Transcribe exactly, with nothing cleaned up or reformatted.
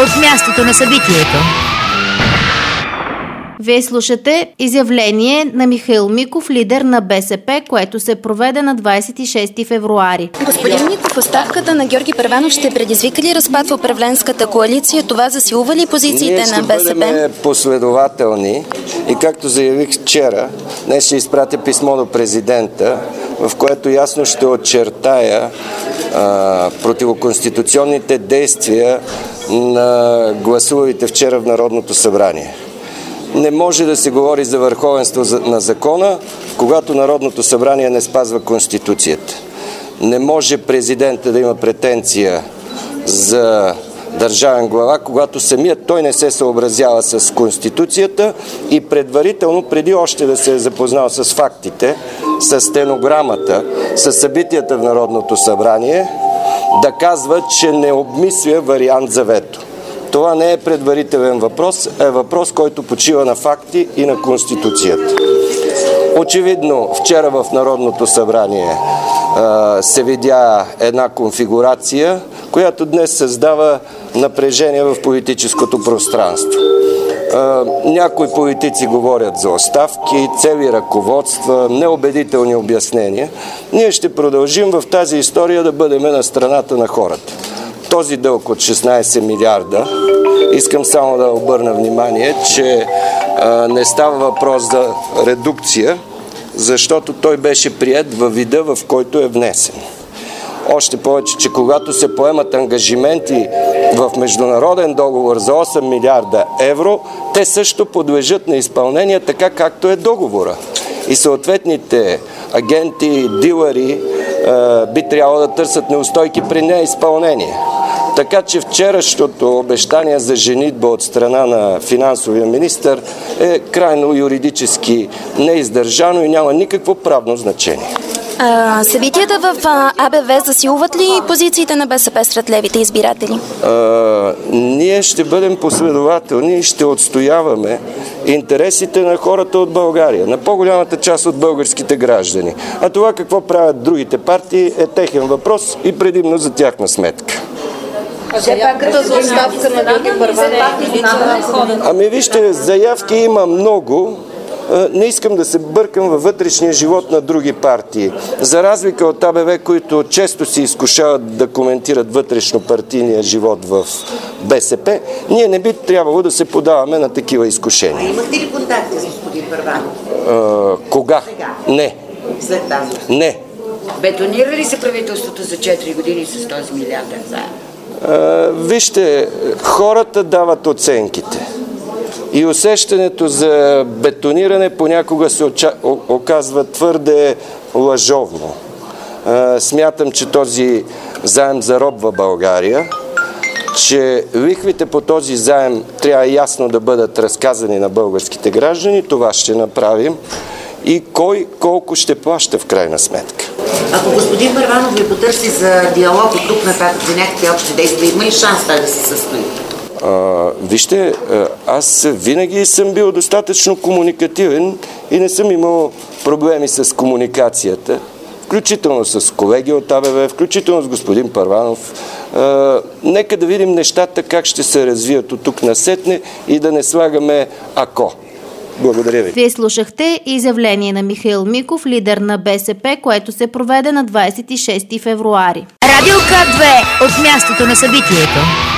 от мястото на събитието. Вие слушате изявление на Михаил Миков, лидер на БСП, което се проведе на двадесет и шести февруари. Господин Миков, оставката на Георги Първанов ще предизвика ли разпад в управленската коалиция? Това засилва ли позициите на БСП? Ние ще бъдем последователни и както заявих вчера, днес ще изпратя писмо до президента, в което ясно ще очертая а, противоконституционните действия на гласувалите вчера в Народното събрание. Не може да се говори за върховенство на закона, когато Народното събрание не спазва Конституцията. Не може президента да има претенция за държавен глава, когато самият той не се съобразява с Конституцията и предварително, преди още да се е запознал с фактите, с стенограмата, с събитията в Народното събрание, да казва, че не обмисля вариант за вето. Това не е предварителен въпрос, а е въпрос, който почива на факти и на Конституцията. Очевидно, вчера в Народното събрание а, се видя една конфигурация, която днес създава напрежение в политическото пространство. А, някои политици говорят за оставки, цели ръководства, неубедителни обяснения. Ние ще продължим в тази история да бъдем на страната на хората. Този дълг от шестнадесет милиарда, искам само да обърна внимание, че а, не става въпрос за редукция, защото той беше приет във вида, в който е внесен. Още повече, че когато се поемат ангажименти в международен договор за осем милиарда евро, те също подлежат на изпълнение така, както е договора. И съответните агенти, дилъри а, би трябвало да търсят неустойки при неизпълнение. Така че вчерашното обещание за женитба от страна на финансовия министър е крайно юридически неиздържано и няма никакво правно значение. А, събитията в АБВ засилват ли позициите на БСП сред левите избиратели? А, ние ще бъдем последователни и ще отстояваме интересите на хората от България, на по-голямата част от българските граждани. А това какво правят другите партии е техен въпрос и предимно за тяхна сметка. Все пак като за оставка на Георги Първанов. Ами вижте, заявки има много. Не искам да се бъркам във вътрешния живот на други партии. За разлика от АБВ, които често се изкушават да коментират вътрешно-партийния живот в БСП, ние не би трябвало да се подаваме на такива изкушения. А имахте ли контакти с господин Първанов? А, кога? Сега. Не. След тази? Не. Бетонира ли се правителството за четири години с този милиарден заем? Вижте, хората дават оценките. И усещането за бетониране понякога се оказва твърде лъжовно. Смятам, че този заем заробва България, че лихвите по този заем трябва ясно да бъдат разказани на българските граждани. Това ще направим. И кой колко ще плаща в крайна сметка. Ако господин Първанов ви потърси за диалог от тук нататък, за някакви общи действия, има ли шанс това да се състои? А, вижте, аз винаги съм бил достатъчно комуникативен и не съм имал проблеми с комуникацията, включително с колеги от АБВ, включително с господин Първанов. А, нека да видим нещата как ще се развият от тук насетне и да не слагаме ако. Благодаря ви. Вие слушахте изявление на Михаил Миков, лидер на БСП, което се проведе на двадесет и шести февруари. Радио К две от мястото на събитието.